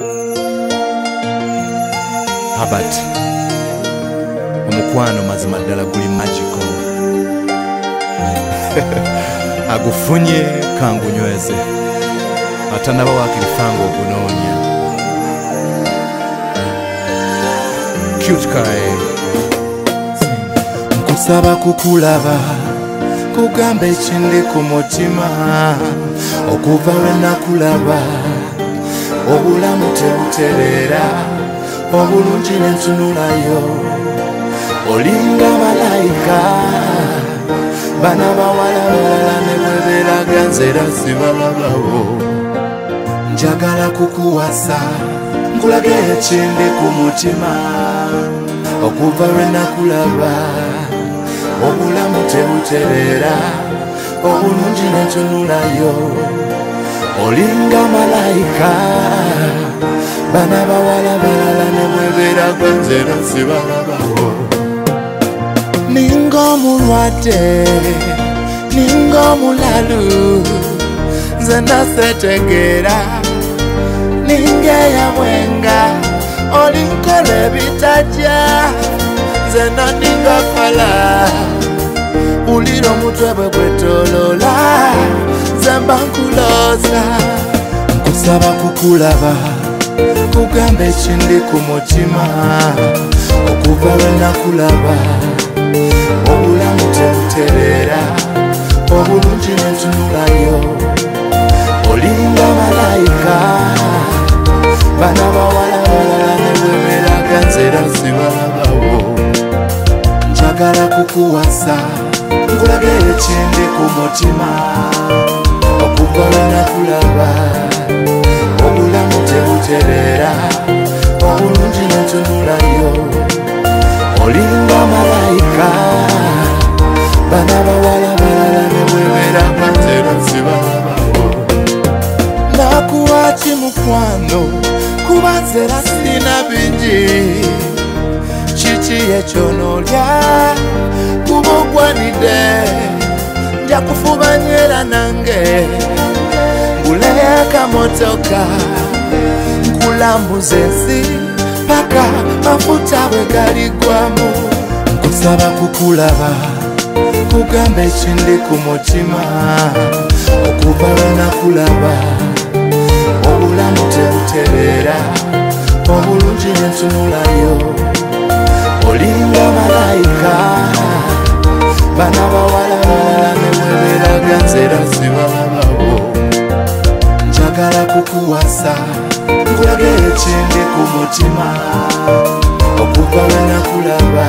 Habat omukwano mazima ddala guli magical. Agufunye kangunyweze atanaba wakirifanga ogunoonya. Cute Kai nkusaba kukulaba kugamba ekindi ku mutima okuva lwe nakulaba obulamu tebutereera obulungi nentunulayo olinga malayika bana bawala balala ne bwebeeraga nzera sibalabawo njagala kukuwasa nkulage ekindi ku mutima okuva lwe nakulaba obulamu tebutereera obulungi nentunulayo olinga malayika bana bawala balala ne bwebeeraga nzera sibalabawo ninga omulwadde ninga omulalu nze nasetegeera ninga eyabwenga olinkola ebitajja nze naninga fala ulira omutwe bwe gwetoloola nze mba nkulooza nkusaba kukulaba kugamba ekindi ku mutima okuva lwe nakulaba obulamu tebutereera obulungi nentunulayo olinga malayika bana bawala balala ne bwebeeraga nzera sibalabawo njagala kukuwasa nkulage ekindi ku mutima okuva lwe nakulaba obulamu tebutereera obulungi nentunulayo olinga malayika bana bawala balala ne bwebeeraga nzera sibalabawo nakuwa ki mukwano kuba nzera sirina bingi kiki ekyonoolya kuba ogwanidde nja kufubanyera nange nguleyo akamotoka nkulambuza ensi paka mafuta bwe galigwamu nkusaba kukulaba kugamba ekindi ku mutima okuva lwe nakulaba obulamu tebutereera obulungi nentunulayo olinga malayika bana bawala balala ne bwebeeraga nzera sibalabawo njagala kukuwasa nkulage ekindi ku mutima okuva lwe nakulaba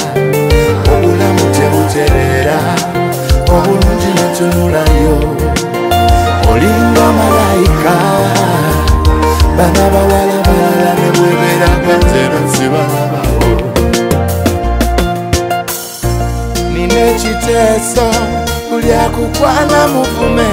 obulamu tebutereera obulungi nentunulayo olinga malayika bana bawala balala ne bwebeeraga nzera sibalabawo nina ekiteeso buli akukwana muvume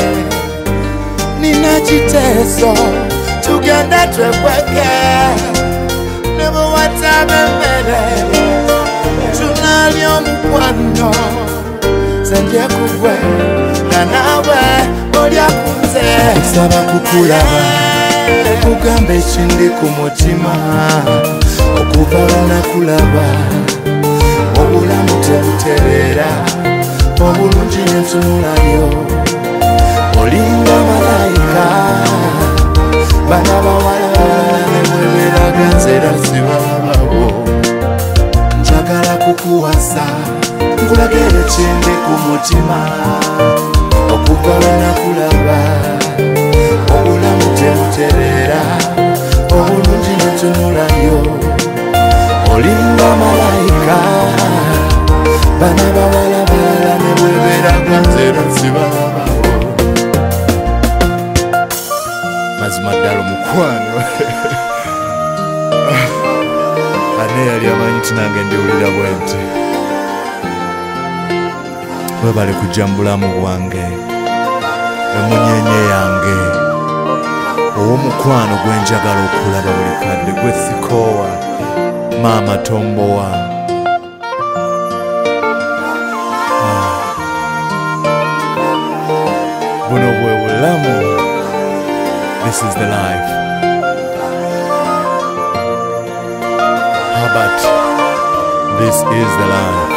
nina kiteeso tugenda twekweke ne bwe wataba emmere tunaalya omukwano zenje kugwe nga naawe olya kunze nsaba kukulaba kugamba ekindi ku mutima okuva lwe nakulaba obulamu tebutereera obulungi nentunulayo olinga malayika bana bawala balala ne bwebeeraga nzera sibalabawo njagala kukuwasa nkulage ekindi ku mutima okuva lwe nakulaba obulamu tebutereera obulungi nentunulayo olinga malayika bana bawala balala ne bwebeeraga nzera sibalabawo mazima ddala omukwano ane yali amanyi ti nange ndiwulira bwenti webale kujja mu bulamu bwange emunyenye yange ow'omukwano gwenjagala okulaba buli kadde gwe sikoowa maama tombowa buno bwe bulamu. This is the life. This is the life.